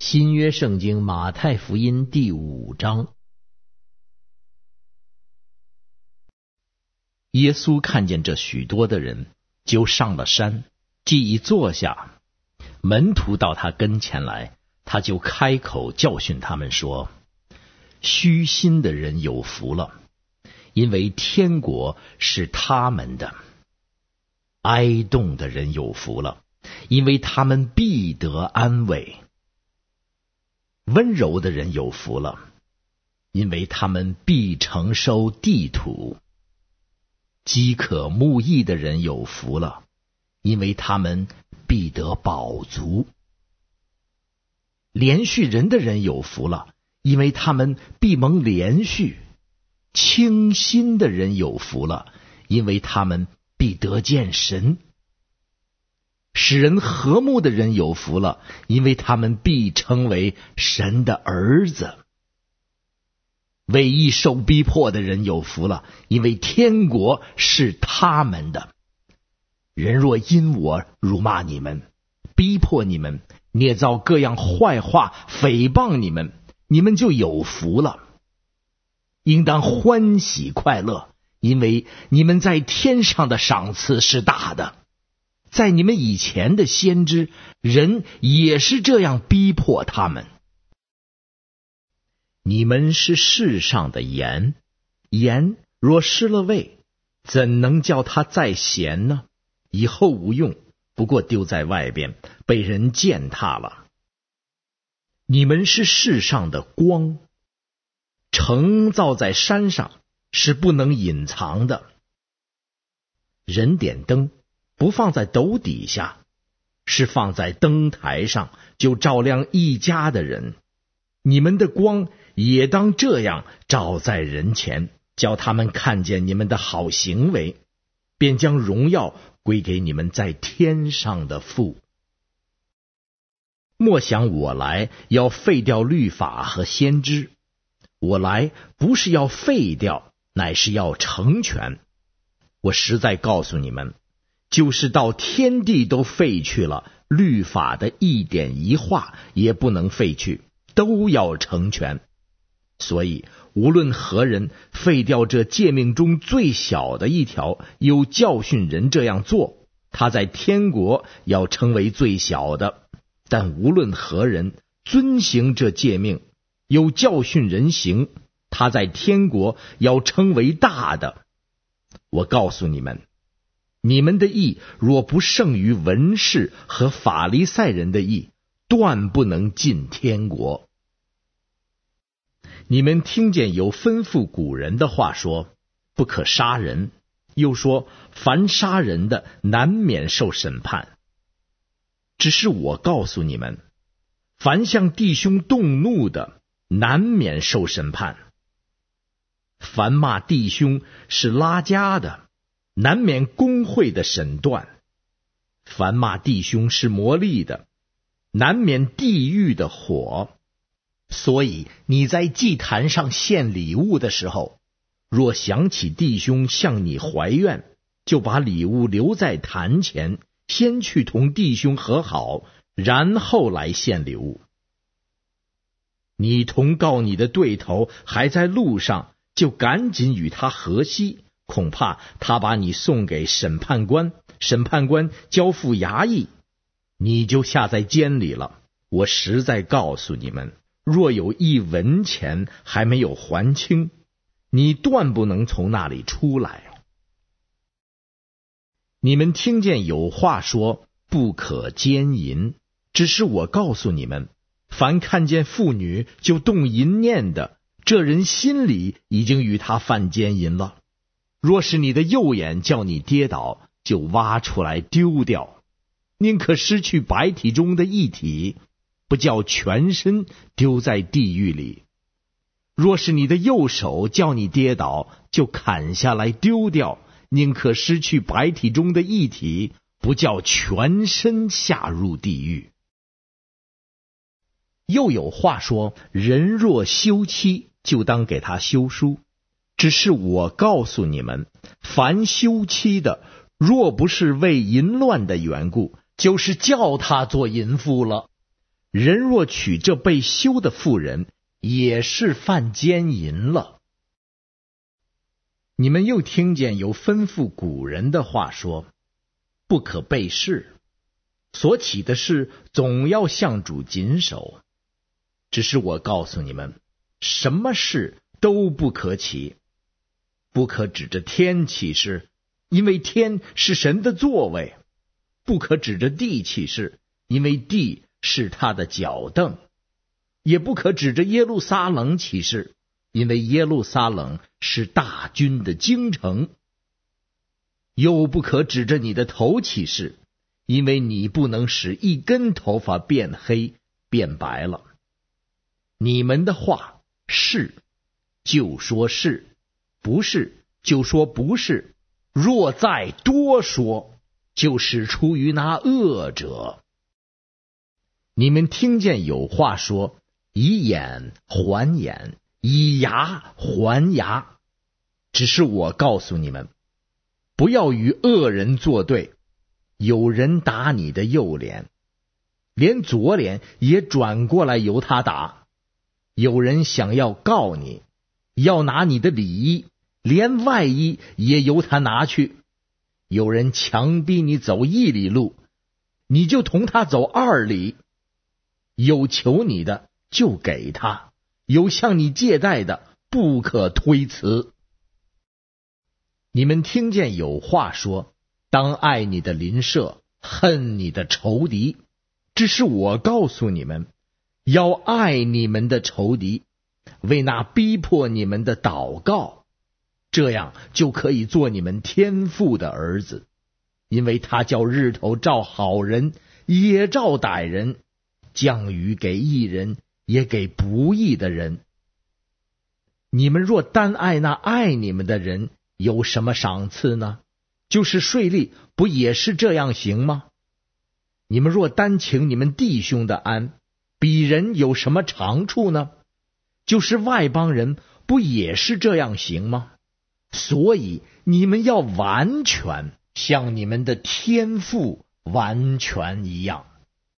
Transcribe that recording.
新约圣经马太福音第5章。耶稣看见这许多的人，就上了山，既已坐下，门徒到他跟前来，他就开口教训他们说：虚心的人有福了，因为天国是他们的；哀恸的人有福了，因为他们必得安慰；温柔的人有福了，因为他们必承受地土；饥渴慕义的人有福了，因为他们必得饱足；连续人的人有福了，因为他们必蒙连续；清心的人有福了，因为他们必得见神；使人和睦的人有福了，因为他们必称为神的儿子；为义受逼迫的人有福了，因为天国是他们的。人若因我辱骂你们，逼迫你们，捏造各样坏话，诽谤你们，你们就有福了。应当欢喜快乐，因为你们在天上的赏赐是大的。在你们以前的先知，人也是这样逼迫他们。你们是世上的盐，盐若失了味，怎能叫它再咸呢？以后无用，不过丢在外边，被人践踏了。你们是世上的光，城造在山上，是不能隐藏的。人点灯，不放在斗底下，是放在灯台上，就照亮一家的人。你们的光也当这样照在人前，叫他们看见你们的好行为，便将荣耀归给你们在天上的父。莫想我来要废掉律法和先知，我来不是要废掉，乃是要成全。我实在告诉你们，就是到天地都废去了，律法的一点一画也不能废去，都要成全。所以无论何人废掉这诫命中最小的一条，又教训人这样做，他在天国要称为最小的；但无论何人遵行这诫命，又教训人行，他在天国要称为大的。我告诉你们，你们的义若不胜于文士和法利赛人的义，断不能进天国。你们听见有吩咐古人的话说，不可杀人，又说凡杀人的难免受审判。只是我告诉你们，凡向弟兄动怒的，难免受审判；凡骂弟兄是拉家的，难免公会的审断；凡骂弟兄是魔力的，难免地狱的火。所以你在祭坛上献礼物的时候，若想起弟兄向你怀怨，就把礼物留在坛前，先去同弟兄和好，然后来献礼物。你同告你的对头还在路上，就赶紧与他和稀，恐怕他把你送给审判官，审判官交付衙役，你就下在监里了。我实在告诉你们，若有一文钱还没有还清，你断不能从那里出来。你们听见有话说，不可奸淫，只是我告诉你们，凡看见妇女就动淫念的，这人心里已经与他犯奸淫了。若是你的右眼叫你跌倒，就挖出来丢掉，宁可失去百体中的一体，不叫全身丢在地狱里。若是你的右手叫你跌倒，就砍下来丢掉，宁可失去百体中的一体，不叫全身下入地狱。又有话说，人若休妻，就当给他休书。只是我告诉你们，凡休妻的，若不是为淫乱的缘故，就是叫他做淫妇了。 人若娶这被休的妇人，也是犯奸淫了。你们又听见有吩咐古人的话说，不可背誓，所起的事总要向主谨守。只是我告诉你们，什么事都不可起，不可指着天起誓，因为天是神的座位；不可指着地起誓，因为地是他的脚凳；也不可指着耶路撒冷起誓，因为耶路撒冷是大军的京城；又不可指着你的头起誓，因为你不能使一根头发变黑变白了。你们的话是就说是，不是就说不是，若再多说，就是出于那恶者。你们听见有话说，以眼还眼，以牙还牙。只是我告诉你们，不要与恶人作对。有人打你的右脸，连左脸也转过来由他打；有人想要告你，要拿你的里衣，连外衣也由他拿去；有人强逼你走1里路，你就同他走2里。有求你的就给他，有向你借贷的不可推辞。你们听见有话说，当爱你的邻舍，恨你的仇敌。只是我告诉你们，要爱你们的仇敌，为那逼迫你们的祷告，这样就可以做你们天父的儿子。因为他叫日头照好人，也照歹人，降雨给义人，也给不义的人。你们若单爱那爱你们的人，有什么赏赐呢？就是税吏，不也是这样行吗？你们若单请你们弟兄的安，比人有什么长处呢？就是外邦人，不也是这样行吗？所以你们要完全，像你们的天父完全一样。